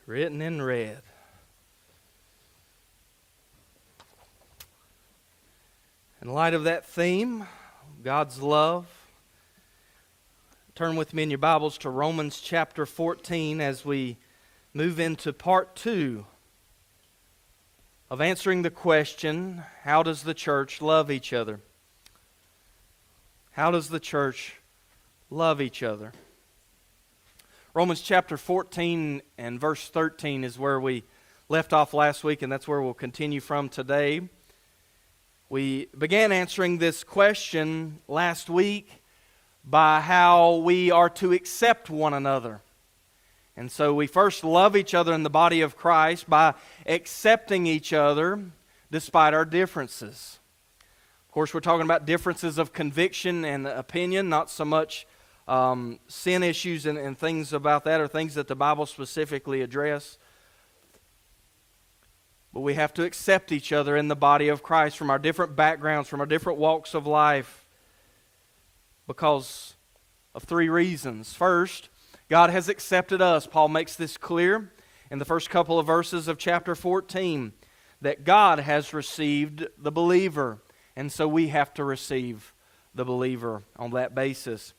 written in red. In light of that theme, God's love, turn with me in your Bibles to Romans chapter 14 as we move into part 2 of answering the question, how does the church love each other? How does the church love each other? Romans chapter 14 and verse 13 is where we left off last week, and that's where we'll continue from today. We began answering this question last week by how we are to accept one another. And so we first love each other in the body of Christ by accepting each other despite our differences. Of course, we're talking about differences of conviction and opinion, not so much sin issues and things about that, or things that the Bible specifically address. But we have to accept each other in the body of Christ from our different backgrounds, from our different walks of life, because of 3 reasons. First, God has accepted us. Paul makes this clear in the first couple of verses of chapter 14, that God has received the believer, and so we have to receive the believer on that basis.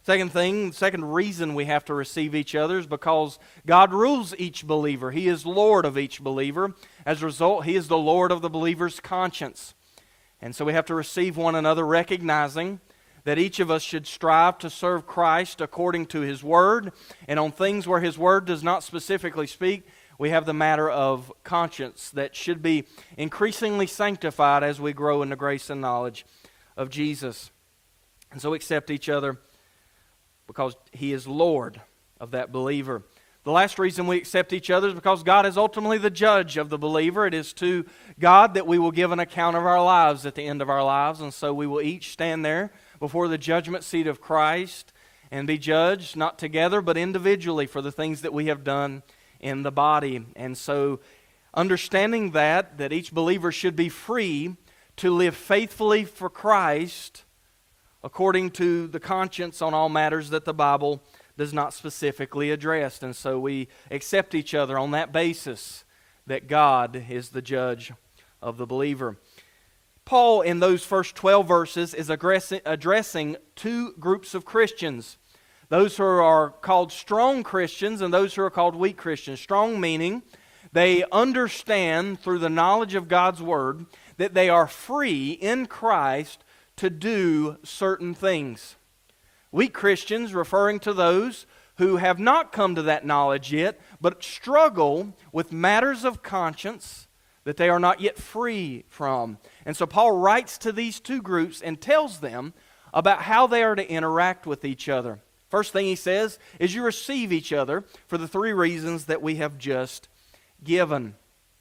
Second reason we have to receive each other is because God rules each believer. He is Lord of each believer. As a result, He is the Lord of the believer's conscience. And so we have to receive one another, recognizing that each of us should strive to serve Christ according to His Word. And on things where His Word does not specifically speak, we have the matter of conscience that should be increasingly sanctified as we grow in the grace and knowledge of Jesus. And so accept each other because He is Lord of that believer. The last reason we accept each other is because God is ultimately the judge of the believer. It is to God that we will give an account of our lives at the end of our lives, and so we will each stand there before the judgment seat of Christ and be judged, not together, but individually for the things that we have done in the body. And so understanding that each believer should be free to live faithfully for Christ according to the conscience on all matters that the Bible does not specifically address. And so we accept each other on that basis that God is the judge of the believer. Paul, in those first 12 verses, is addressing 2 groups of Christians. Those who are called strong Christians and those who are called weak Christians. Strong meaning they understand through the knowledge of God's Word that they are free in Christ to do certain things. Weak Christians, referring to those who have not come to that knowledge yet, but struggle with matters of conscience that they are not yet free from. And so Paul writes to these 2 groups and tells them about how they are to interact with each other. First thing he says is you receive each other for the 3 reasons that we have just given.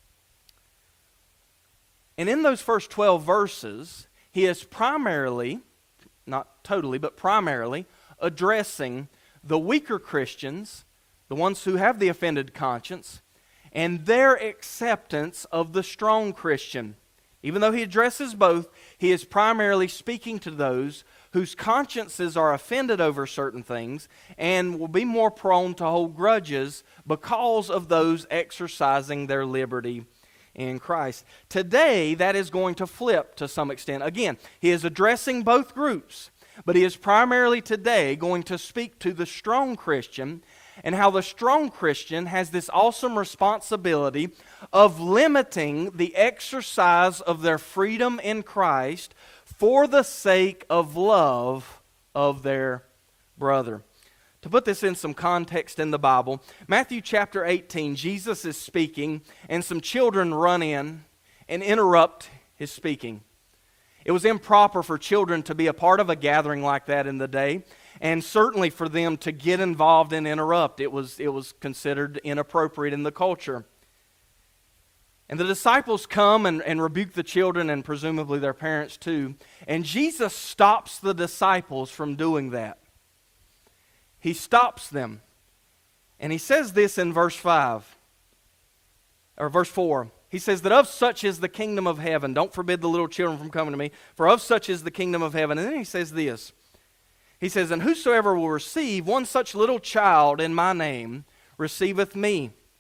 And in those first 12 verses, he is primarily, not totally, but primarily addressing the weaker Christians, the ones who have the offended conscience, and their acceptance of the strong Christian. Even though he addresses both, he is primarily speaking to those whose consciences are offended over certain things and will be more prone to hold grudges because of those exercising their liberty in Christ. Today, that is going to flip to some extent. Again, he is addressing both groups, but he is primarily today going to speak to the strong Christian and how the strong Christian has this awesome responsibility of limiting the exercise of their freedom in Christ for the sake of love of their brother. To put this in some context in the Bible, Matthew chapter 18, Jesus is speaking, and some children run in and interrupt his speaking. It was improper for children to be a part of a gathering like that in the day, and certainly for them to get involved and interrupt. It was considered inappropriate in the culture. And the disciples come and rebuke the children, and presumably their parents too. And Jesus stops the disciples from doing that. He stops them. And he says this in verse 5, or verse 4. He says that of such is the kingdom of heaven. Don't forbid the little children from coming to me, for of such is the kingdom of heaven. And then he says this. He says, and whosoever will receive one such little child in my name receiveth me.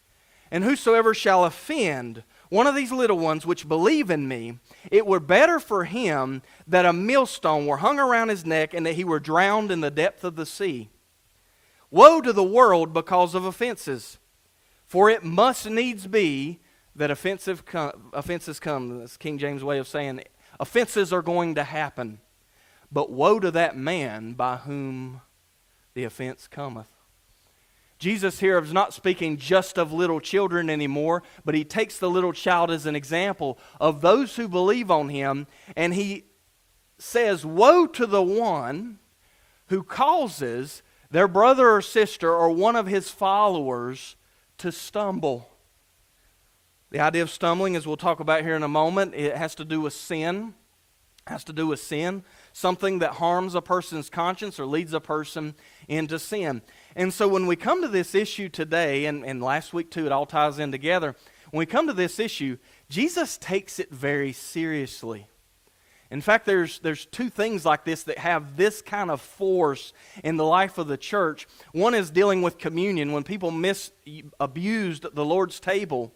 And whosoever shall offend one of these little ones which believe in me, it were better for him that a millstone were hung around his neck and that he were drowned in the depth of the sea. Woe to the world because of offenses, for it must needs be that offenses come. That's King James' way of saying offenses are going to happen. But woe to that man by whom the offense cometh. Jesus here is not speaking just of little children anymore, but he takes the little child as an example of those who believe on him, and he says, woe to the one who causes their brother or sister or one of his followers to stumble. The idea of stumbling, as we'll talk about here in a moment, it has to do with sin. It has to do with sin, something that harms a person's conscience or leads a person into sin. And so when we come to this issue today, and last week too, it all ties in together. When we come to this issue, Jesus takes it very seriously. In fact, there's two things like this that have this kind of force in the life of the church. One is dealing with communion. When people abused the Lord's table,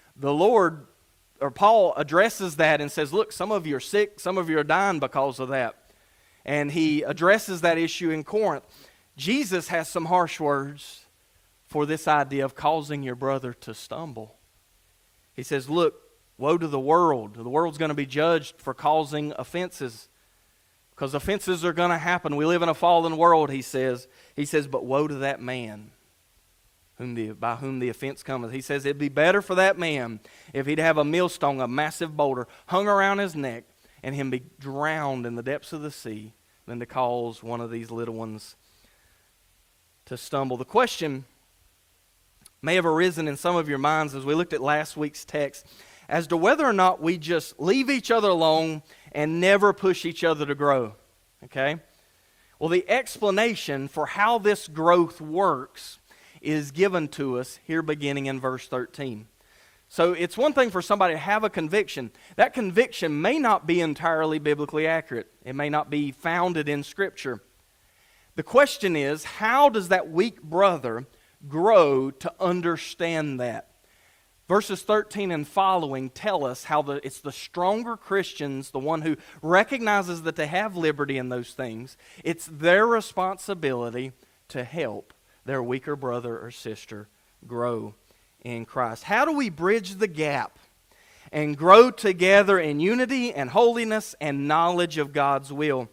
Paul addresses that and says, look, some of you are sick, some of you are dying because of that. And he addresses that issue in Corinth. Jesus has some harsh words for this idea of causing your brother to stumble. He says, look, woe to the world. The world's going to be judged for causing offenses, because offenses are going to happen. We live in a fallen world, he says. He says, but woe to that man by whom the offense cometh. He says it'd be better for that man if he'd have a millstone, a massive boulder, hung around his neck, and him be drowned in the depths of the sea than to cause one of these little ones to stumble. The question may have arisen in some of your minds as we looked at last week's text as to whether or not we just leave each other alone and never push each other to grow. Okay? Well, the explanation for how this growth works is given to us here beginning in verse 13. So it's one thing for somebody to have a conviction. That conviction may not be entirely biblically accurate. It may not be founded in Scripture. The question is, how does that weak brother grow to understand that? Verses 13 and following tell us how it's the stronger Christians, the one who recognizes that they have liberty in those things, it's their responsibility to help their weaker brother or sister grow in Christ. How do we bridge the gap and grow together in unity and holiness and knowledge of God's will?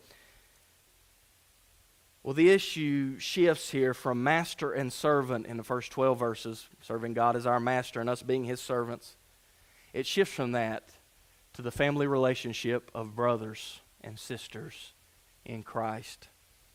Well, the issue shifts here from master and servant in the first 12 verses, serving God as our master and us being His servants. It shifts from that to the family relationship of brothers and sisters in Christ.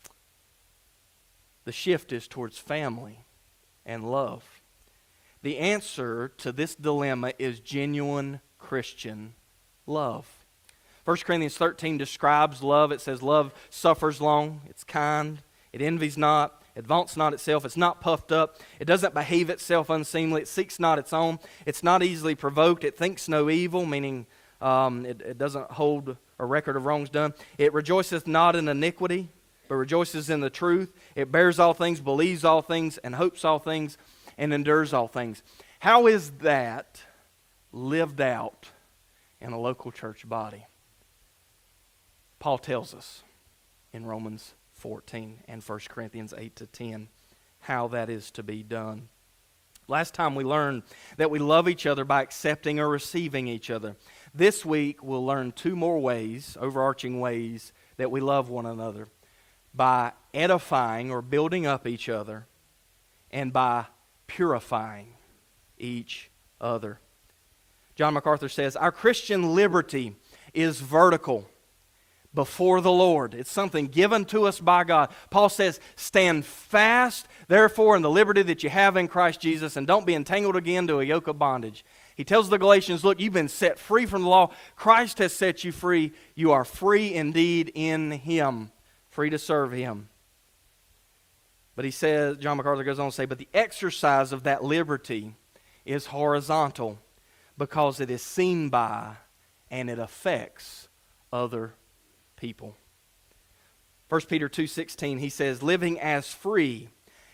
The shift is towards family and love. The answer to this dilemma is genuine Christian love. 1 Corinthians 13 describes love. It says, love suffers long, it's kind, it envies not, it vaunts not itself, it's not puffed up, it doesn't behave itself unseemly, it seeks not its own, it's not easily provoked, it thinks no evil, meaning it doesn't hold a record of wrongs done. It rejoiceth not in iniquity, but rejoices in the truth. It bears all things, believes all things, and hopes all things, and endures all things. How is that lived out in a local church body? Paul tells us in Romans 14 and 1 Corinthians 8 to 10 how that is to be done. Last time we learned that we love each other by accepting or receiving each other. This week we'll learn two more ways, overarching ways, that we love one another. By edifying or building up each other, and by purifying each other. John MacArthur says, our Christian liberty is vertical before the Lord. It's something given to us by God. Paul says, stand fast, therefore, in the liberty that you have in Christ Jesus, and don't be entangled again to a yoke of bondage. He tells the Galatians, look, you've been set free from the law. Christ has set you free. You are free indeed in Him, free to serve Him. But he says, John MacArthur goes on to say, but the exercise of that liberty is horizontal because it is seen by and it affects other people. 1 Peter 2:16, he says, living as free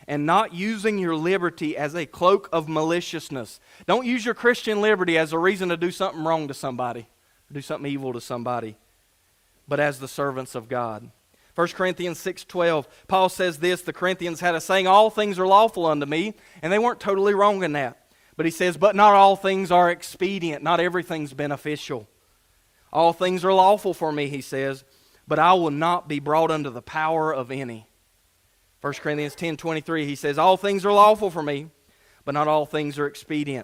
and not using your liberty as a cloak of maliciousness. Don't use your Christian liberty as a reason to do something wrong to somebody, do something evil to somebody, but as the servants of God. 1 Corinthians 6:12, Paul says this, the Corinthians had a saying, all things are lawful unto me, and they weren't totally wrong in that. But he says, but not all things are expedient, not everything's beneficial. All things are lawful for me, he says, but I will not be brought under the power of any. 1 Corinthians 10:23, he says, all things are lawful for me, but not all things are expedient.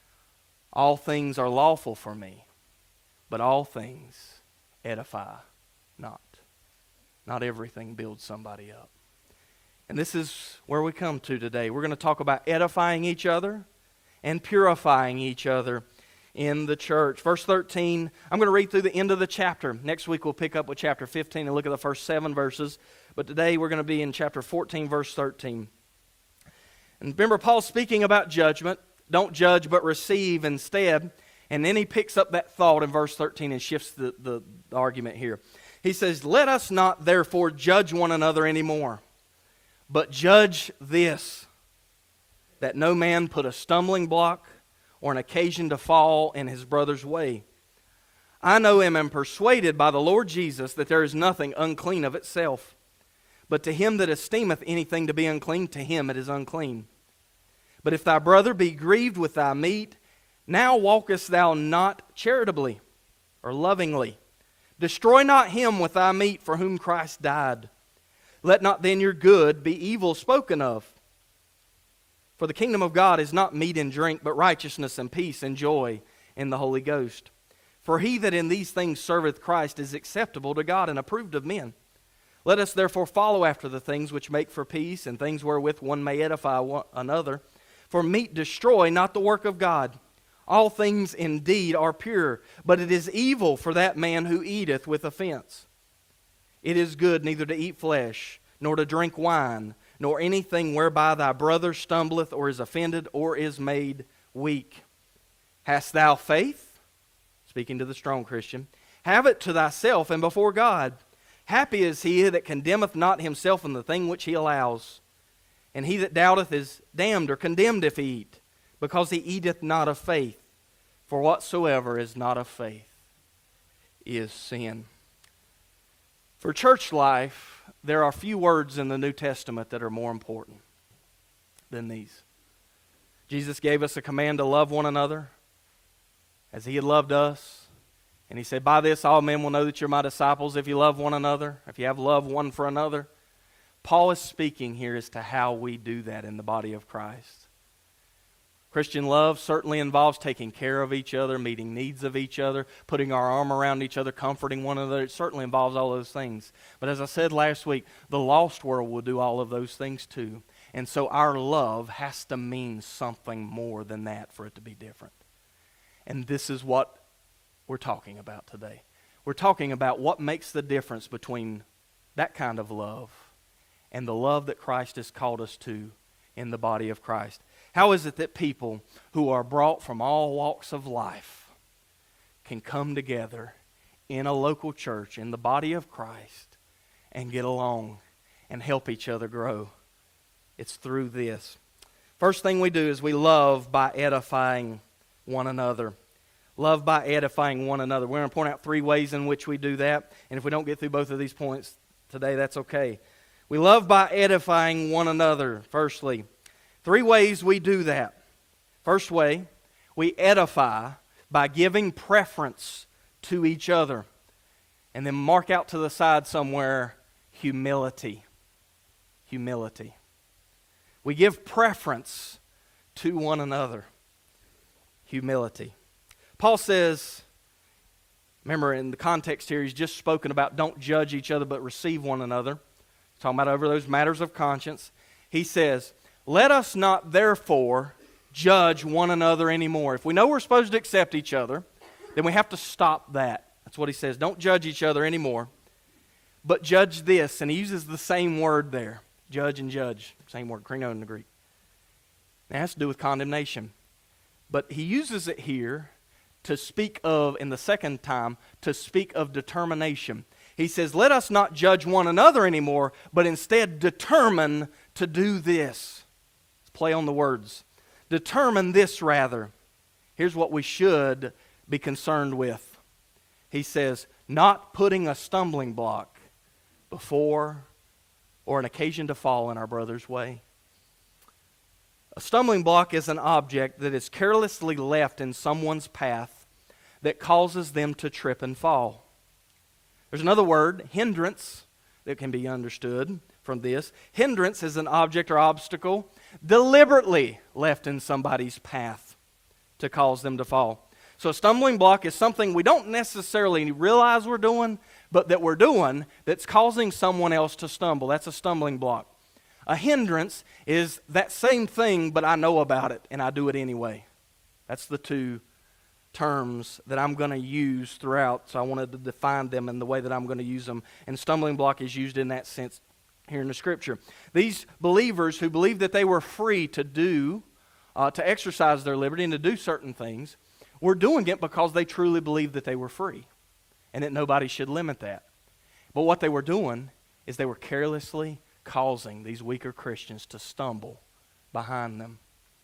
All things are lawful for me, but all things edify not. Not everything builds somebody up. And this is where we come to today. We're going to talk about edifying each other and purifying each other in the church. Verse 13, I'm going to read through the end of the chapter. Next week we'll pick up with chapter 15 and look at the first 7 verses. But today we're going to be in chapter 14, verse 13. And remember, Paul's speaking about judgment. Don't judge, but receive instead. And then he picks up that thought in verse 13 and shifts the argument here. He says, let us not therefore judge one another anymore, but judge this, that no man put a stumbling block or an occasion to fall in his brother's way. I know him and am persuaded by the Lord Jesus that there is nothing unclean of itself. But to him that esteemeth anything to be unclean, to him it is unclean. But if thy brother be grieved with thy meat, now walkest thou not charitably or lovingly. Destroy not him with thy meat for whom Christ died. Let not then your good be evil spoken of. For the kingdom of God is not meat and drink, but righteousness and peace and joy in the Holy Ghost. For he that in these things serveth Christ is acceptable to God and approved of men. Let us therefore follow after the things which make for peace, and things wherewith one may edify one another. For meat destroy not the work of God. All things indeed are pure, but it is evil for that man who eateth with offense. It is good neither to eat flesh, nor to drink wine, nor anything whereby thy brother stumbleth, or is offended, or is made weak. Hast thou faith? Speaking to the strong Christian. Have it to thyself and before God. Happy is he that condemneth not himself in the thing which he allows. And he that doubteth is damned or condemned if he eat, because he eateth not of faith. For whatsoever is not of faith is sin. For church life, there are few words in the New Testament that are more important than these. Jesus gave us a command to love one another as he had loved us. And he said, by this all men will know that you're my disciples if you love one another, if you have love one for another. Paul is speaking here as to how we do that in the body of Christ. Christian love certainly involves taking care of each other, meeting needs of each other, putting our arm around each other, comforting one another. It certainly involves all those things. But as I said last week, the lost world will do all of those things too. And so our love has to mean something more than that for it to be different. And this is what we're talking about today. We're talking about what makes the difference between that kind of love and the love that Christ has called us to in the body of Christ. How is it that people who are brought from all walks of life can come together in a local church, in the body of Christ, and get along and help each other grow? It's through this. First thing we do is we love by edifying one another. Love by edifying one another. We're going to point out 3 ways in which we do that. And if we don't get through both of these points today, that's okay. We love by edifying one another, firstly. 3 ways we do that. First way, we edify by giving preference to each other. And then mark out to the side somewhere, humility. Humility. We give preference to one another. Humility. Paul says, remember in the context here, he's just spoken about don't judge each other but receive one another. He's talking about over those matters of conscience. He says, let us not therefore judge one another anymore. If we know we're supposed to accept each other, then we have to stop that. That's what he says. Don't judge each other anymore, but judge this. And he uses the same word there. Judge and judge. Same word, krino in the Greek. It has to do with condemnation. But he uses it here to speak of, in the second time, to speak of determination. He says, let us not judge one another anymore, but instead determine to do this. Let's play on the words. Determine this rather. Here's what we should be concerned with. He says, not putting a stumbling block before or an occasion to fall in our brother's way. A stumbling block is an object that is carelessly left in someone's path that causes them to trip and fall. There's another word, hindrance, that can be understood from this. Hindrance is an object or obstacle deliberately left in somebody's path to cause them to fall. So a stumbling block is something we don't necessarily realize we're doing, but that we're doing that's causing someone else to stumble. That's a stumbling block. A hindrance is that same thing, but I know about it and I do it anyway. That's the two terms that I'm going to use throughout, so I wanted to define them in the way that I'm going to use them. And stumbling block is used in that sense here in the Scripture. These believers who believed that they were free to to exercise their liberty and to do certain things, were doing it because they truly believed that they were free and that nobody should limit that. But what they were doing is they were carelessly causing these weaker Christians to stumble behind them.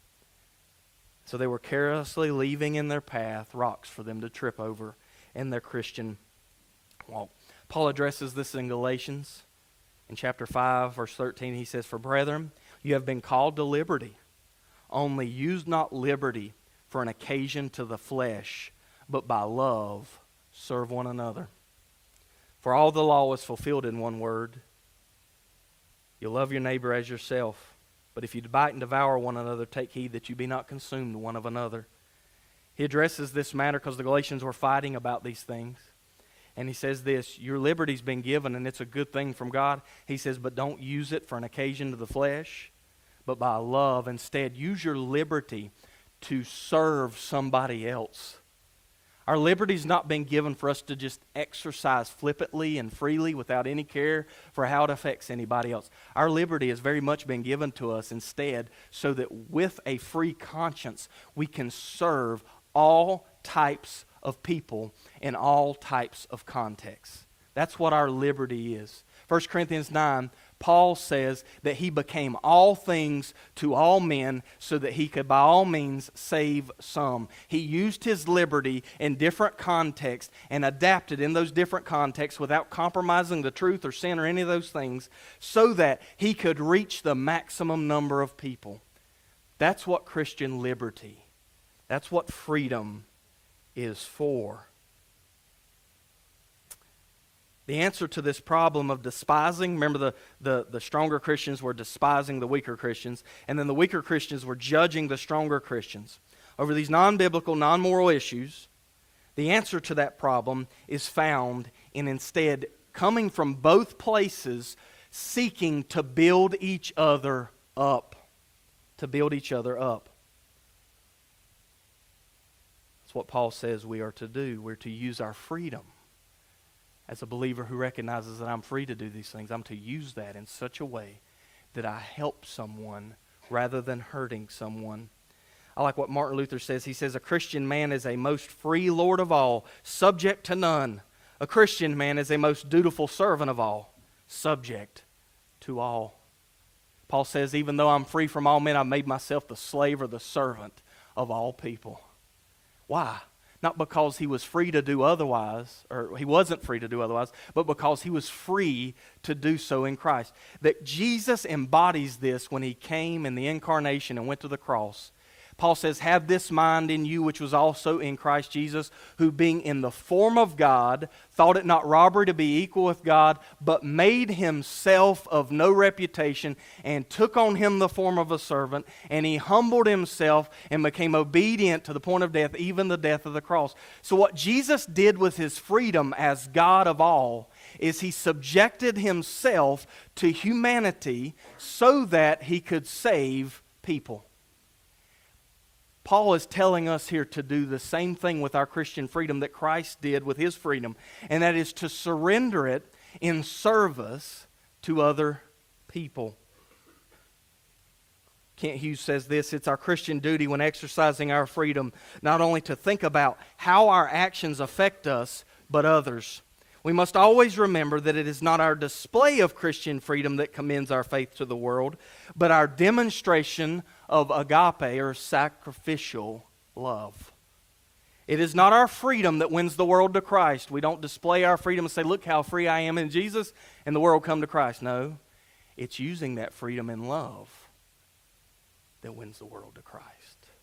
So they were carelessly leaving in their path rocks for them to trip over in their Christian walk. Paul addresses this in Galatians. In chapter 5, verse 13, he says, "For brethren, you have been called to liberty. Only use not liberty for an occasion to the flesh, but by love serve one another. For all the law is fulfilled in one word. You love your neighbor as yourself. But if you bite and devour one another, take heed that you be not consumed one of another." He addresses this matter because the Galatians were fighting about these things. And he says this, your liberty's been given and it's a good thing from God. He says, but don't use it for an occasion to the flesh, but by love. Instead, use your liberty to serve somebody else. Our liberty's not been given for us to just exercise flippantly and freely without any care for how it affects anybody else. Our liberty has very much been given to us instead so that with a free conscience we can serve all types of people in all types of contexts. That's what our liberty is. 1 Corinthians 9, Paul says that he became all things to all men so that he could by all means save some. He used his liberty in different contexts and adapted in those different contexts without compromising the truth or sin or any of those things so that he could reach the maximum number of people. That's what Christian liberty, that's what freedom is for. The answer to this problem of despising, remember the stronger Christians were despising the weaker Christians, and then the weaker Christians were judging the stronger Christians over these non-biblical, non-moral issues. The answer to that problem is found in instead coming from both places, seeking to build each other up. To build each other up. That's what Paul says we are to do. We're to use our freedom. As a believer who recognizes that I'm free to do these things, I'm to use that in such a way that I help someone rather than hurting someone. I like what Martin Luther says. He says, a Christian man is a most free Lord of all, subject to none. A Christian man is a most dutiful servant of all, subject to all. Paul says, even though I'm free from all men, I've made myself the slave or the servant of all people. Why? Not because he was free to do otherwise, or he wasn't free to do otherwise, but because he was free to do so in Christ. That Jesus embodies this when he came in the incarnation and went to the cross. Paul says, have this mind in you which was also in Christ Jesus, who being in the form of God, thought it not robbery to be equal with God, but made himself of no reputation, and took on him the form of a servant, and he humbled himself and became obedient to the point of death, even the death of the cross. So what Jesus did with his freedom as God of all is he subjected himself to humanity so that he could save people. Paul is telling us here to do the same thing with our Christian freedom that Christ did with his freedom, and that is to surrender it in service to other people. Kent Hughes says this, it's our Christian duty when exercising our freedom not only to think about how our actions affect us, but others. We must always remember that it is not our display of Christian freedom that commends our faith to the world, but our demonstration of agape, or sacrificial love. It is not our freedom that wins the world to Christ. We don't display our freedom and say, look how free I am in Jesus, and the world come to Christ. No, it's using that freedom in love that wins the world to Christ.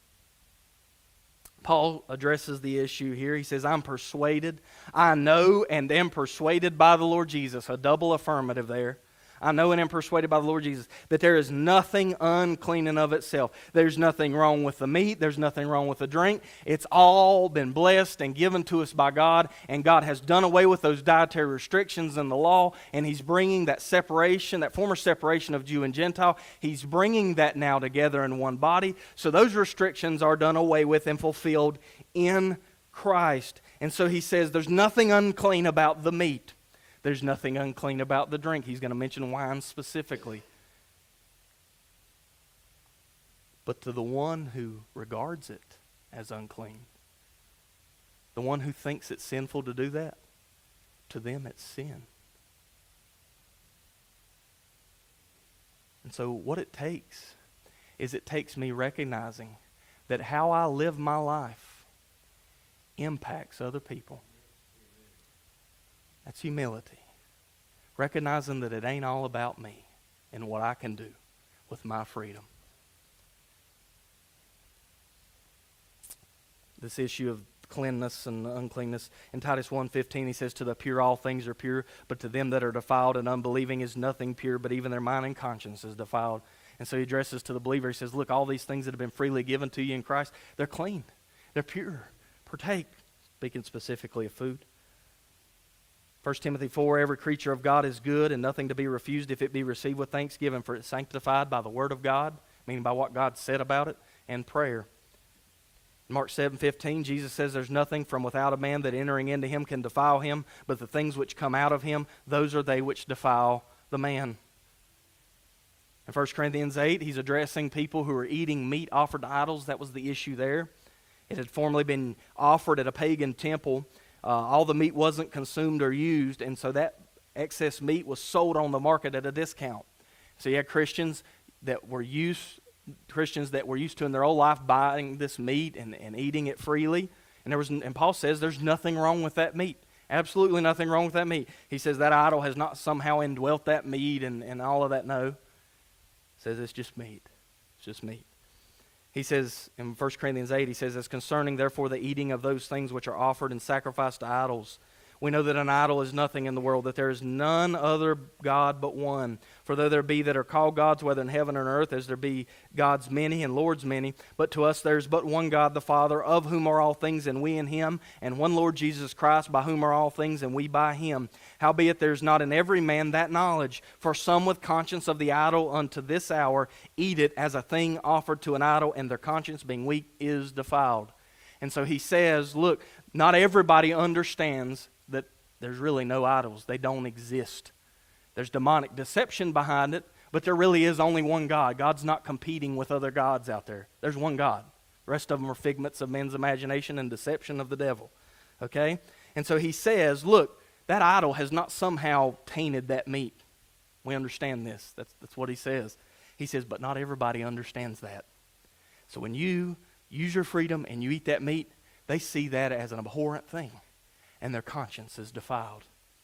Paul addresses the issue here. He says, I'm persuaded, I know and am persuaded by the Lord Jesus. A double affirmative there. I know and am persuaded by the Lord Jesus that there is nothing unclean in of itself. There's nothing wrong with the meat. There's nothing wrong with the drink. It's all been blessed and given to us by God, and God has done away with those dietary restrictions in the law, and He's bringing that separation, that former separation of Jew and Gentile, He's bringing that now together in one body. So those restrictions are done away with and fulfilled in Christ. And so he says there's nothing unclean about the meat. There's nothing unclean about the drink. He's going to mention wine specifically. But to the one who regards it as unclean, the one who thinks it's sinful to do that, to them it's sin. And so what it takes is it takes me recognizing that how I live my life impacts other people. That's humility. Recognizing that it ain't all about me and what I can do with my freedom. This issue of cleanness and uncleanness. In Titus 1:15 he says, to the pure all things are pure, but to them that are defiled and unbelieving is nothing pure, but even their mind and conscience is defiled. And so he addresses to the believer, he says, look, all these things that have been freely given to you in Christ, they're clean. They're pure. Partake. Speaking specifically of food. 1 Timothy 4, every creature of God is good and nothing to be refused if it be received with thanksgiving, for it's sanctified by the word of God, meaning by what God said about it, and prayer. Mark 7:15, Jesus says there's nothing from without a man that entering into him can defile him, but the things which come out of him, those are they which defile the man. In 1 Corinthians 8, he's addressing people who are eating meat offered to idols. That was the issue there. It had formerly been offered at a pagan temple. All the meat wasn't consumed or used, and so that excess meat was sold on the market at a discount. So you had Christians that were used to in their whole life buying this meat and eating it freely. And Paul says there's nothing wrong with that meat. Absolutely nothing wrong with that meat. He says that idol has not somehow indwelt that meat and all of that. No. He says it's just meat. It's just meat. He says in 1 Corinthians 8, he says, as concerning therefore the eating of those things which are offered and sacrificed to idols, we know that an idol is nothing in the world, that there is none other God but one. For though there be that are called gods, whether in heaven or on earth, as there be gods many and lords many, but to us there is but one God, the Father, of whom are all things, and we in him, and one Lord Jesus Christ, by whom are all things, and we by him. Howbeit there is not in every man that knowledge, for some with conscience of the idol unto this hour eat it as a thing offered to an idol, and their conscience being weak is defiled. And so he says, look, not everybody understands that there's really no idols. They don't exist. There's demonic deception behind it, but there really is only one God. God's not competing with other gods out there. There's one God. The rest of them are figments of men's imagination and deception of the devil. Okay? And so he says, look, that idol has not somehow tainted that meat. We understand this. That's what he says. He says, but not everybody understands that. So when you use your freedom and you eat that meat, they see that as an abhorrent thing, and their conscience is defiled.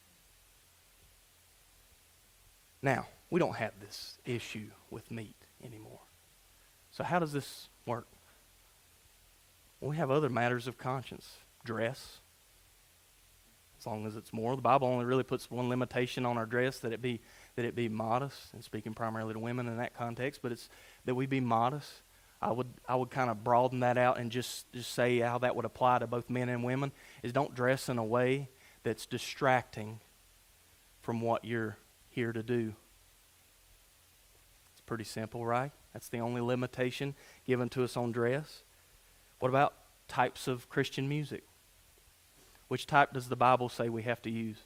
Now, we don't have this issue with meat anymore. So how does this work? Well, we have other matters of conscience. Dress, as long as it's moral. The Bible only really puts one limitation on our dress, that it be modest, and speaking primarily to women in that context, but it's that we be modest. I would kind of broaden that out and just say how that would apply to both men and women, is don't dress in a way that's distracting from what you're here to do. It's pretty simple, right? That's the only limitation given to us on dress. What about types of Christian music? Which type does the Bible say we have to use?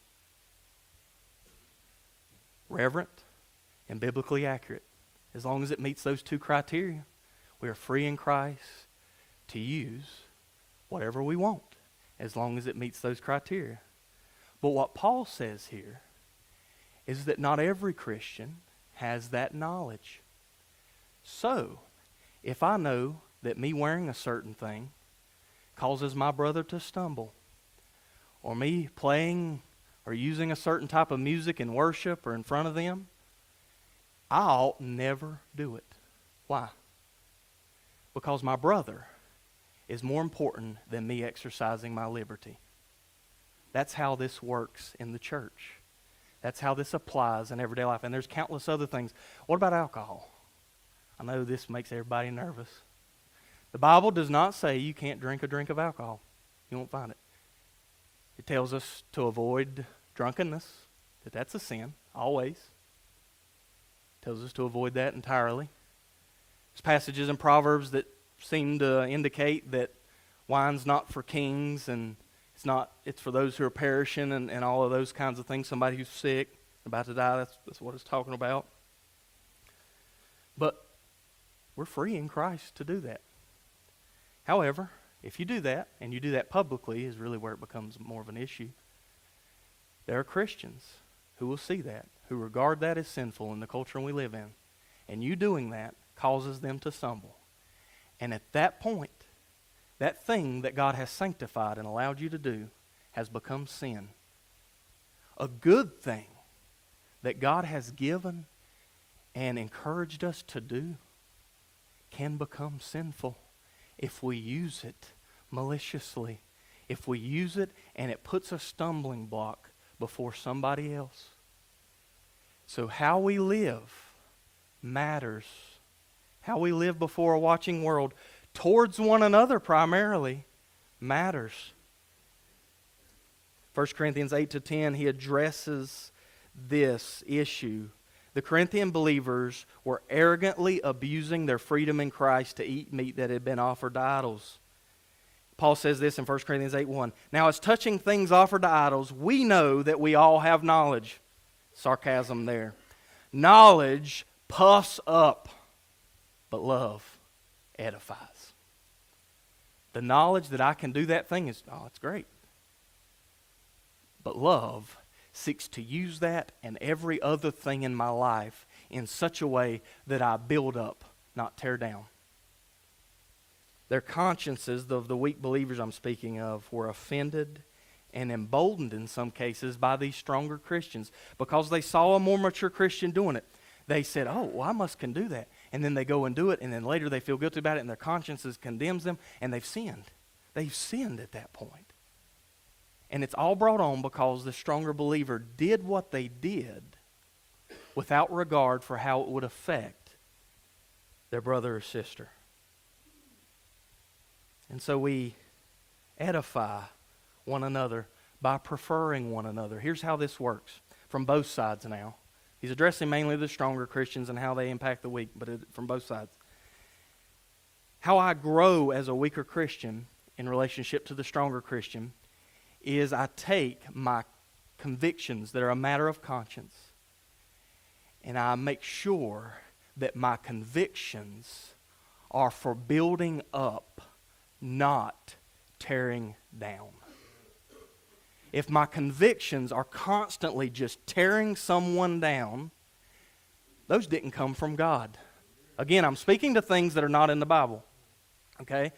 Reverent and biblically accurate. As long as it meets those two criteria, we are free in Christ to use whatever we want, as long as it meets those criteria. But what Paul says here is that not every Christian has that knowledge. So, if I know that me wearing a certain thing causes my brother to stumble, or me playing or using a certain type of music in worship or in front of them, I ought never do it. Why? Because my brother is more important than me exercising my liberty. That's how this works in the church. That's how this applies in everyday life. And there's countless other things. What about alcohol? I know this makes everybody nervous. The Bible does not say you can't drink a drink of alcohol. You won't find it. It tells us to avoid drunkenness, that that's a sin, always. It tells us to avoid that entirely. There's passages in Proverbs that seem to indicate that wine's not for kings and it's for those who are perishing and all of those kinds of things. Somebody who's sick, about to die, that's what it's talking about. But we're free in Christ to do that. However, if you do that, and you do that publicly, is really where it becomes more of an issue. There are Christians who will see that, who regard that as sinful in the culture we live in. And you doing that causes them to stumble. And at that point, that thing that God has sanctified and allowed you to do has become sin. A good thing that God has given and encouraged us to do can become sinful if we use it maliciously, if we use it and it puts a stumbling block before somebody else. So how we live matters. How we live before a watching world towards one another primarily matters. 1 Corinthians 8-10, he addresses this issue. The Corinthian believers were arrogantly abusing their freedom in Christ to eat meat that had been offered to idols. Paul says this in 1 Corinthians 8:1. Now, as touching things offered to idols, we know that we all have knowledge. Sarcasm there. Knowledge puffs up, but love edifies. The knowledge that I can do that thing is, it's great. But love seeks to use that and every other thing in my life in such a way that I build up, not tear down. Their consciences, of the weak believers I'm speaking of, were offended and emboldened in some cases by these stronger Christians because they saw a more mature Christian doing it. They said, I can do that. And then they go and do it, and then later they feel guilty about it, and their consciences condemns them, and they've sinned. They've sinned at that point. And it's all brought on because the stronger believer did what they did without regard for how it would affect their brother or sister. And so we edify one another by preferring one another. Here's how this works from both sides now. He's addressing mainly the stronger Christians and how they impact the weak, but from both sides. How I grow as a weaker Christian in relationship to the stronger Christian is I take my convictions that are a matter of conscience and I make sure that my convictions are for building up, not tearing down. If my convictions are constantly just tearing someone down, those didn't come from God. Again, I'm speaking to things that are not in the Bible. Okay?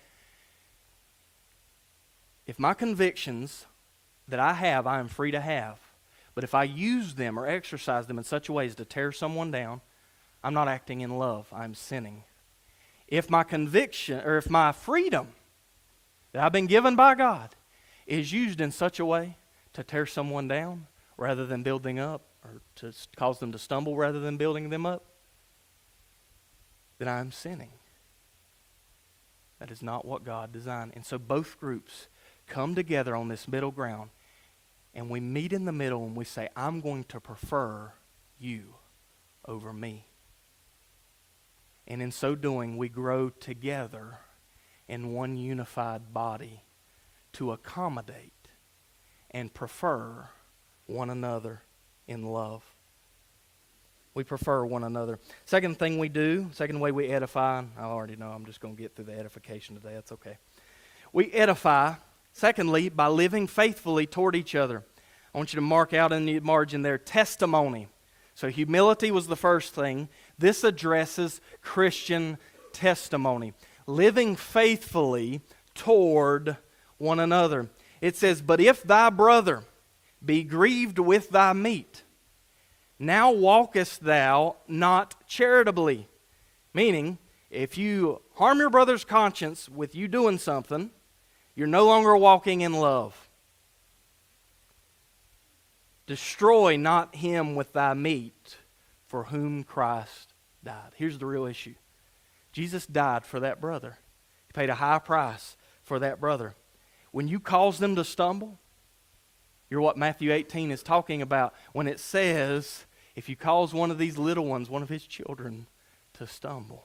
If my convictions that I have, I am free to have. But if I use them or exercise them in such a way as to tear someone down, I'm not acting in love. I'm sinning. If my conviction, or if my freedom that I've been given by God is used in such a way to tear someone down rather than building up, or to cause them to stumble rather than building them up, then I'm sinning. That is not what God designed. And so both groups come together on this middle ground, and we meet in the middle and we say, I'm going to prefer you over me. And in so doing, we grow together in one unified body to accommodate and prefer one another in love. We prefer one another. Second thing we do, second way we edify, I already know I'm just going to get through the edification today. That's okay. We edify, secondly, by living faithfully toward each other. I want you to mark out in the margin there, testimony. So humility was the first thing. This addresses Christian testimony. Living faithfully toward one another. It says, but if thy brother be grieved with thy meat, now walkest thou not charitably. Meaning, if you harm your brother's conscience with you doing something, you're no longer walking in love. Destroy not him with thy meat, for whom Christ died. Here's the real issue. Jesus died for that brother. He paid a high price for that brother. When you cause them to stumble, you're what Matthew 18 is talking about when it says, if you cause one of these little ones, one of his children, to stumble.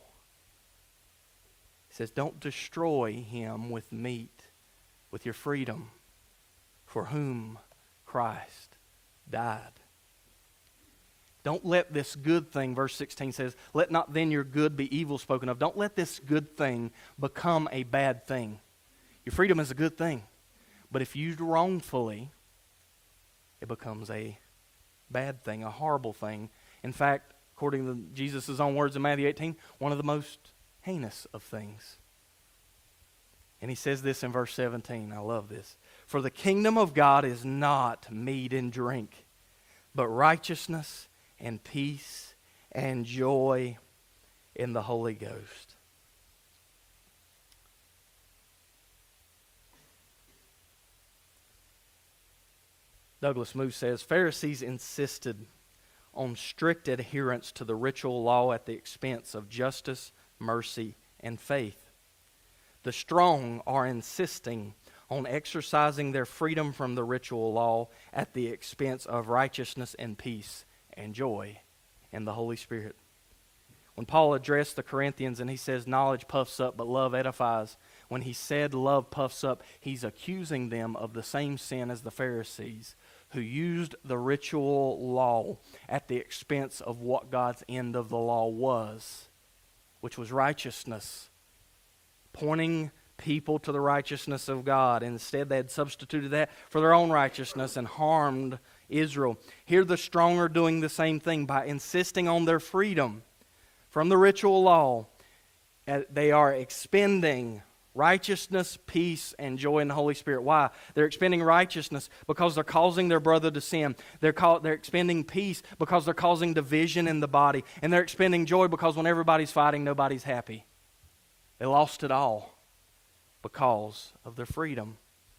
He says, don't destroy him with meat, with your freedom, for whom Christ died. Don't let this good thing, verse 16 says, let not then your good be evil spoken of. Don't let this good thing become a bad thing. Your freedom is a good thing. But if used wrongfully, it becomes a bad thing, a horrible thing. In fact, according to Jesus' own words in Matthew 18, one of the most heinous of things. And he says this in verse 17. I love this. For the kingdom of God is not meat and drink, but righteousness and peace and joy in the Holy Ghost. Douglas Moo says, Pharisees insisted on strict adherence to the ritual law at the expense of justice, mercy, and faith. The strong are insisting on exercising their freedom from the ritual law at the expense of righteousness and peace and joy in the Holy Spirit. When Paul addressed the Corinthians and he says knowledge puffs up but love edifies, when he said love puffs up, he's accusing them of the same sin as the Pharisees, who used the ritual law at the expense of what God's end of the law was, which was righteousness, pointing people to the righteousness of God. Instead, they had substituted that for their own righteousness and harmed Israel. Here the strong are doing the same thing by insisting on their freedom from the ritual law. They are expending righteousness, peace, and joy in the Holy Spirit. Why? They're expending righteousness because they're causing their brother to sin. They're expending peace because they're causing division in the body. And they're expending joy because when everybody's fighting, nobody's happy. They lost it all because of their freedom.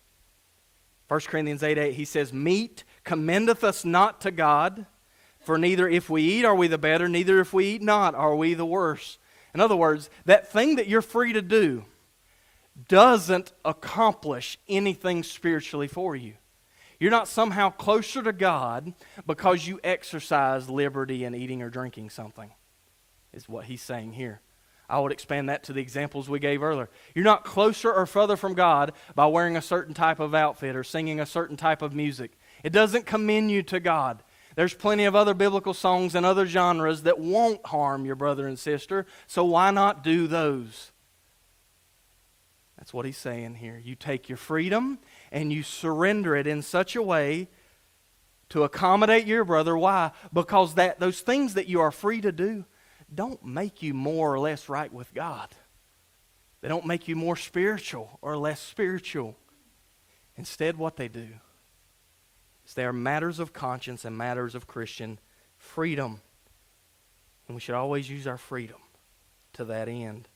1 Corinthians 8:8, he says, meat commendeth us not to God, for neither if we eat are we the better, neither if we eat not are we the worse. In other words, that thing that you're free to do doesn't accomplish anything spiritually for you. You're not somehow closer to God because you exercise liberty in eating or drinking something, is what he's saying here. I would expand that to the examples we gave earlier. You're not closer or further from God by wearing a certain type of outfit or singing a certain type of music. It doesn't commend you to God. There's plenty of other biblical songs and other genres that won't harm your brother and sister, so why not do those? That's what he's saying here. You take your freedom and you surrender it in such a way to accommodate your brother. Why? Because those things that you are free to do don't make you more or less right with God. They don't make you more spiritual or less spiritual. Instead, what they do is they are matters of conscience and matters of Christian freedom. And we should always use our freedom to that end.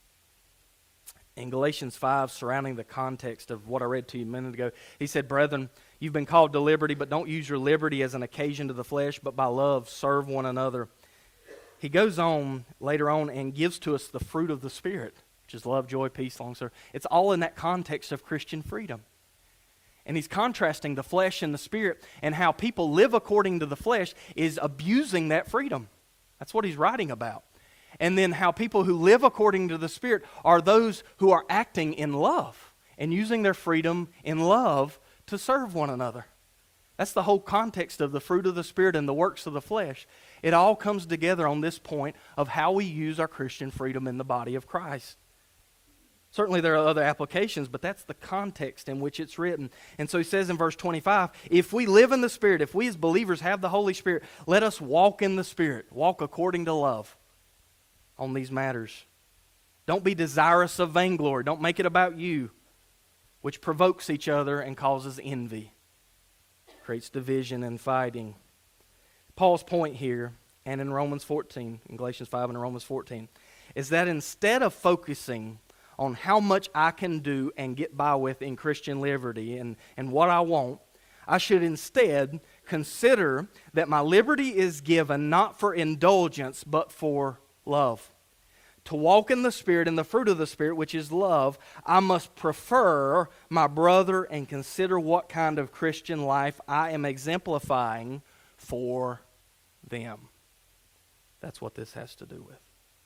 In Galatians 5, surrounding the context of what I read to you a minute ago, he said, brethren, you've been called to liberty, but don't use your liberty as an occasion to the flesh, but by love serve one another. He goes on later on and gives to us the fruit of the Spirit, which is love, joy, peace, long-suffering. It's all in that context of Christian freedom. And he's contrasting the flesh and the Spirit, and how people live according to the flesh is abusing that freedom. That's what he's writing about. And then how people who live according to the Spirit are those who are acting in love and using their freedom in love to serve one another. That's the whole context of the fruit of the Spirit and the works of the flesh. It all comes together on this point of how we use our Christian freedom in the body of Christ. Certainly there are other applications, but that's the context in which it's written. And so he says in verse 25, if we live in the Spirit, if we as believers have the Holy Spirit, let us walk in the Spirit, walk according to love on these matters. Don't be desirous of vainglory. Don't make it about you, which provokes each other and causes envy, creates division and fighting. Paul's point here, and in Romans 14, in Galatians 5 and in Romans 14, is that instead of focusing on how much I can do and get by with in Christian liberty and what I want, I should instead consider that my liberty is given not for indulgence, but for love. To walk in the Spirit and the fruit of the Spirit, which is love, I must prefer my brother and consider what kind of Christian life I am exemplifying for them. That's what this has to do with.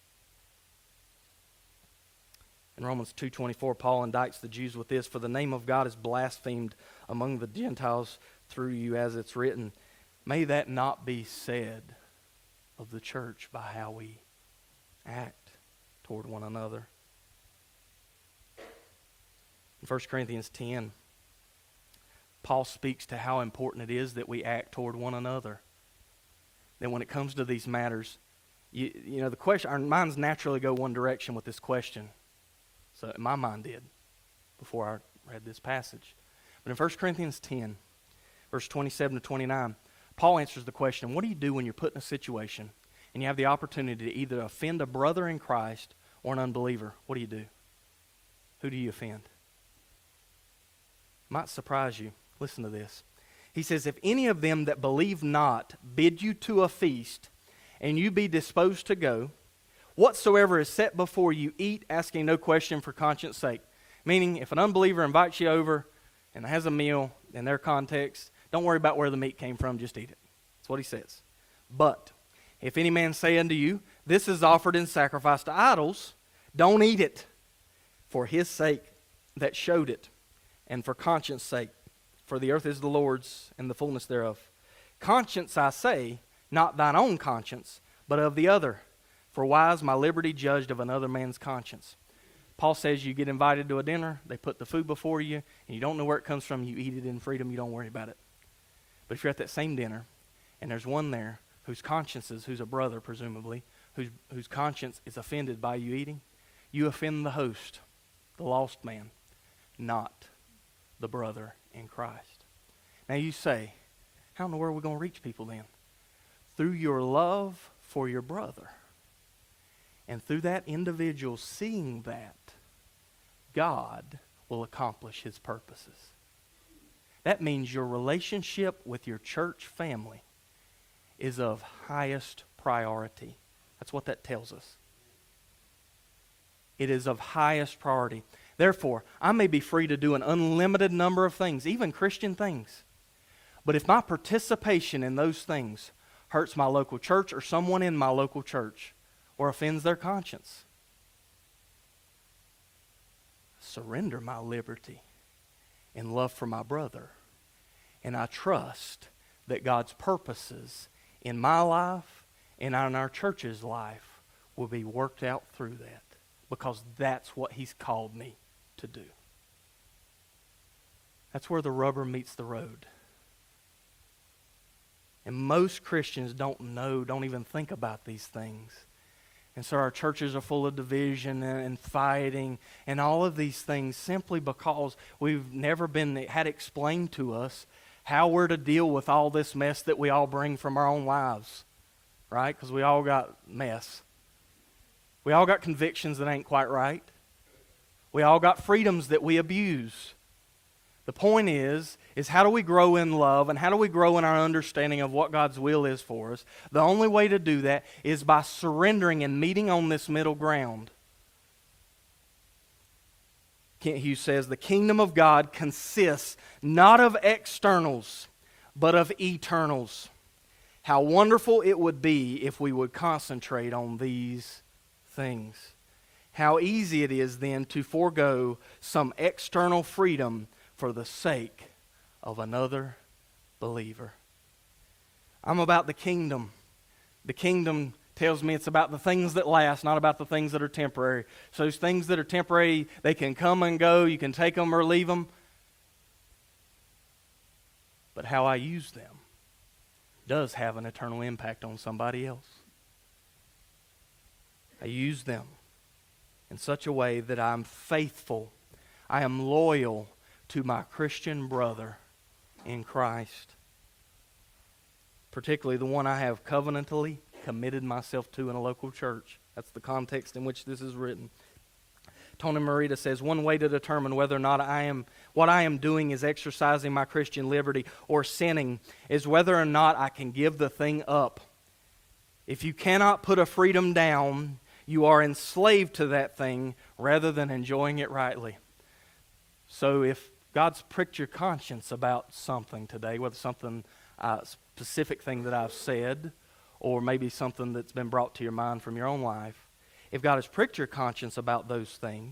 In Romans 2:24, Paul indicts the Jews with this, for the name of God is blasphemed among the Gentiles through you, as it's written. May that not be said of the church by how we act toward one another. In 1 Corinthians 10, Paul speaks to how important it is that we act toward one another. That when it comes to these matters, you know, the question, our minds naturally go one direction with this question. So my mind did before I read this passage. But in 1 Corinthians 10, verse 27 to 29, Paul answers the question, what do you do when you're put in a situation and you have the opportunity to either offend a brother in Christ or an unbeliever? What do you do? Who do you offend? Might surprise you. Listen to this. He says, if any of them that believe not bid you to a feast, and you be disposed to go, whatsoever is set before you, eat, asking no question for conscience sake. Meaning, if an unbeliever invites you over and has a meal in their context, don't worry about where the meat came from, just eat it. That's what he says. But if any man say unto you, this is offered in sacrifice to idols, don't eat it for his sake that showed it, and for conscience sake. For the earth is the Lord's, and the fullness thereof. Conscience, I say, not thine own conscience, but of the other. For why is my liberty judged of another man's conscience? Paul says you get invited to a dinner, they put the food before you, and you don't know where it comes from, you eat it in freedom, you don't worry about it. But if you're at that same dinner, and there's one there whose conscience is, who's a brother presumably, whose conscience is offended by you eating, you offend the host, the lost man, not the brother in Christ. Now you say, how in the world are we going to reach people then? Through your love for your brother. And through that individual seeing that, God will accomplish his purposes. That means your relationship with your church family is of highest priority. That's what that tells us. It is of highest priority. Therefore, I may be free to do an unlimited number of things, even Christian things. But if my participation in those things hurts my local church or someone in my local church or offends their conscience, surrender my liberty in love for my brother. And I trust that God's purposes in my life and in our church's life will be worked out through that, because that's what he's called me to do. That's where the rubber meets the road. And most Christians don't even think about these things. And so our churches are full of division and fighting and all of these things simply because we've never had explained to us how we're to deal with all this mess that we all bring from our own lives. Right? Because we all got mess. We all got convictions that ain't quite right. We all got freedoms that we abuse. The point is how do we grow in love and how do we grow in our understanding of what God's will is for us? The only way to do that is by surrendering and meeting on this middle ground. Kent Hughes says, the kingdom of God consists not of externals, but of eternals. How wonderful it would be if we would concentrate on these things. How easy it is then to forego some external freedom for the sake of another believer. I'm about the kingdom. The kingdom tells me it's about the things that last, not about the things that are temporary. So those things that are temporary, they can come and go. You can take them or leave them. But how I use them does have an eternal impact on somebody else. I use them in such a way that I'm faithful. I am loyal to my Christian brother in Christ. Particularly the one I have covenantally committed myself to in a local church. That's the context in which this is written. Tony Marita says, one way to determine whether or not what I am doing is exercising my Christian liberty or sinning is whether or not I can give the thing up. If you cannot put a freedom down, you are enslaved to that thing rather than enjoying it rightly. So if God's pricked your conscience about something today, whether something, specific thing that I've said, or maybe something that's been brought to your mind from your own life, if God has pricked your conscience about those things,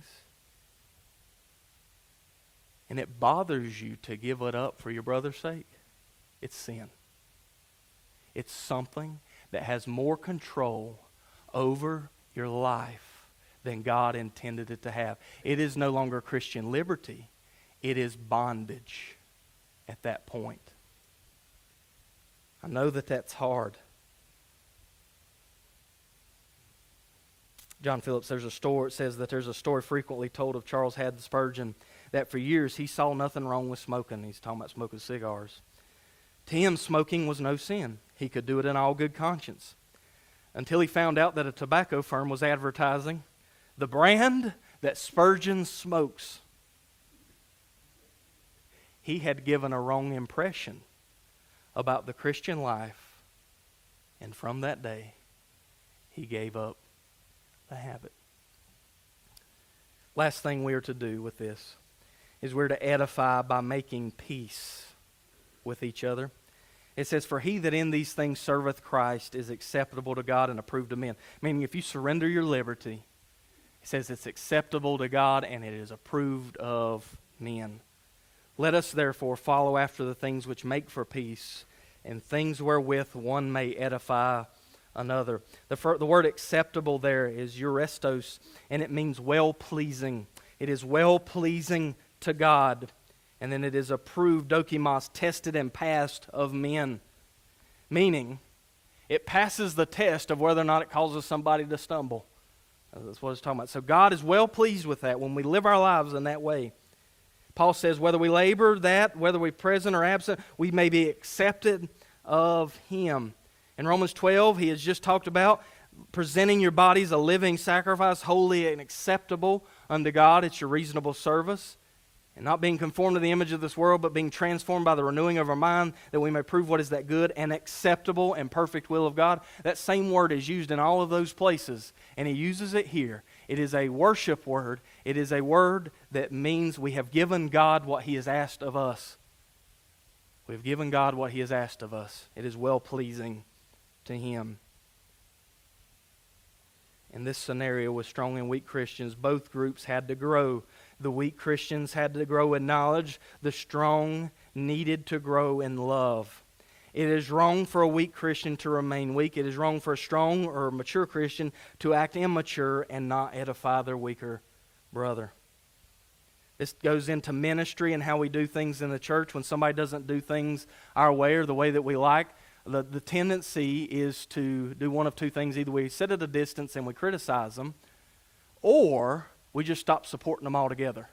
and it bothers you to give it up for your brother's sake, it's sin. It's something that has more control over your life than God intended it to have. It is no longer Christian liberty. It is bondage at that point. I know that that's hard. John Phillips, it says that there's a story frequently told of Charles Haddon Spurgeon that for years he saw nothing wrong with smoking. He's talking about smoking cigars. To him, smoking was no sin. He could do it in all good conscience. Until he found out that a tobacco firm was advertising the brand that Spurgeon smokes. He had given a wrong impression about the Christian life, and from that day, he gave up the habit. Last thing we are to do with this is we're to edify by making peace with each other. It says, for he that in these things serveth Christ is acceptable to God and approved of men. Meaning if you surrender your liberty, it says it's acceptable to God and it is approved of men. Let us therefore follow after the things which make for peace and things wherewith one may edify another. The word acceptable there is eurestos, and it means well-pleasing. It is well-pleasing to God. And then it is approved, dokimos, tested and passed of men. Meaning, it passes the test of whether or not it causes somebody to stumble. That's what it's talking about. So God is well pleased with that when we live our lives in that way. Paul says, whether we labor that, whether we're present or absent, we may be accepted of Him. In Romans 12, he has just talked about presenting your bodies a living sacrifice, holy and acceptable unto God. It's your reasonable service. And not being conformed to the image of this world, but being transformed by the renewing of our mind, that we may prove what is that good and acceptable and perfect will of God. That same word is used in all of those places, and he uses it here. It is a worship word. It is a word that means we have given God what He has asked of us. We have given God what He has asked of us. It is well-pleasing to Him. In this scenario with strong and weak Christians, both groups had to grow. The weak Christians had to grow in knowledge. The strong needed to grow in love. It is wrong for a weak Christian to remain weak. It is wrong for a strong or mature Christian to act immature and not edify their weaker brother. This goes into ministry and how we do things in the church. When somebody doesn't do things our way or the way that we like, the tendency is to do one of two things. Either we sit at a distance and we criticize them, or we just stop supporting them altogether.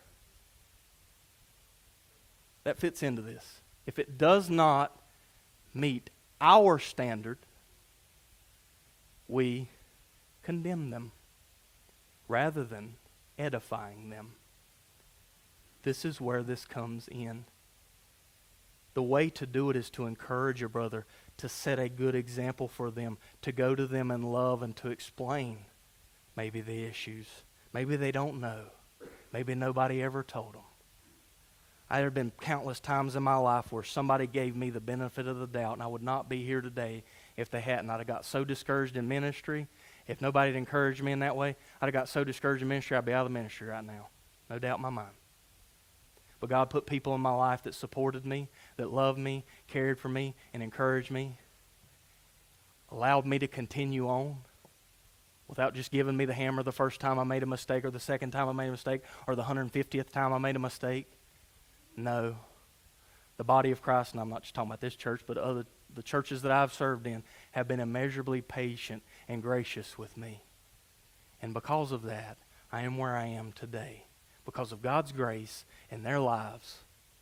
That fits into this. If it does not meet our standard, we condemn them rather than edifying them. This is where this comes in. The way to do it is to encourage your brother, to set a good example for them, to go to them in love and to explain maybe the issues. Maybe they don't know. Maybe nobody ever told them. There have been countless times in my life where somebody gave me the benefit of the doubt, and I would not be here today if they hadn't. I'd have got so discouraged in ministry. If nobody had encouraged me in that way, I'd have got so discouraged in ministry, I'd be out of the ministry right now. No doubt in my mind. But God put people in my life that supported me, that loved me, cared for me, and encouraged me, allowed me to continue on. without just giving me the hammer the first time I made a mistake or the second time I made a mistake or the 150th time I made a mistake. No. The body of Christ, and I'm not just talking about this church, but the churches that I've served in, have been immeasurably patient and gracious with me. And because of that, I am where I am today, because of God's grace in their lives.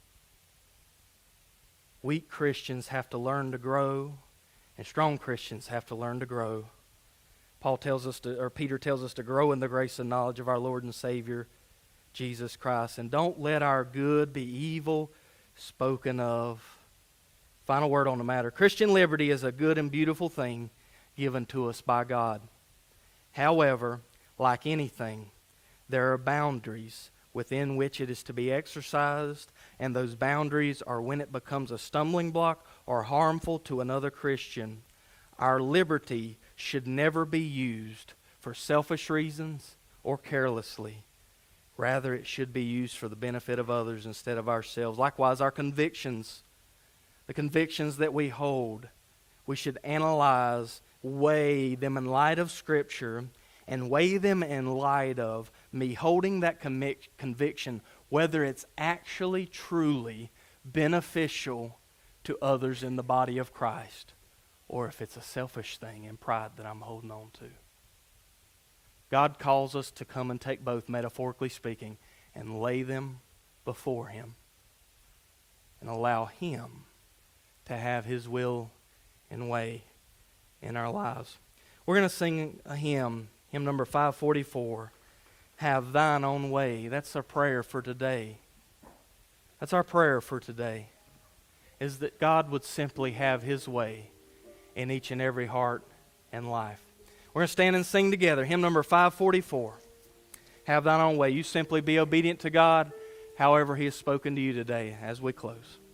Weak Christians have to learn to grow, and strong Christians have to learn to grow. Peter tells us to grow in the grace and knowledge of our Lord and Savior, Jesus Christ. And don't let our good be evil spoken of. Final word on the matter. Christian liberty is a good and beautiful thing given to us by God. However, like anything, there are boundaries within which it is to be exercised, and those boundaries are when it becomes a stumbling block or harmful to another Christian. Our liberty should never be used for selfish reasons or carelessly. Rather, it should be used for the benefit of others instead of ourselves. Likewise, our convictions, the convictions that we hold, we should analyze, weigh them in light of Scripture, and weigh them in light of me holding that conviction, whether it's actually truly beneficial to others in the body of Christ, or if it's a selfish thing and pride that I'm holding on to. God calls us to come and take both, metaphorically speaking, and lay them before Him and allow Him to have His will and way in our lives. We're going to sing a hymn number 544, Have Thine Own Way. That's our prayer for today. That's our prayer for today, is that God would simply have His way in each and every heart and life. We're going to stand and sing together. Hymn number 544. Have thine own way. You simply be obedient to God however He has spoken to you today as we close.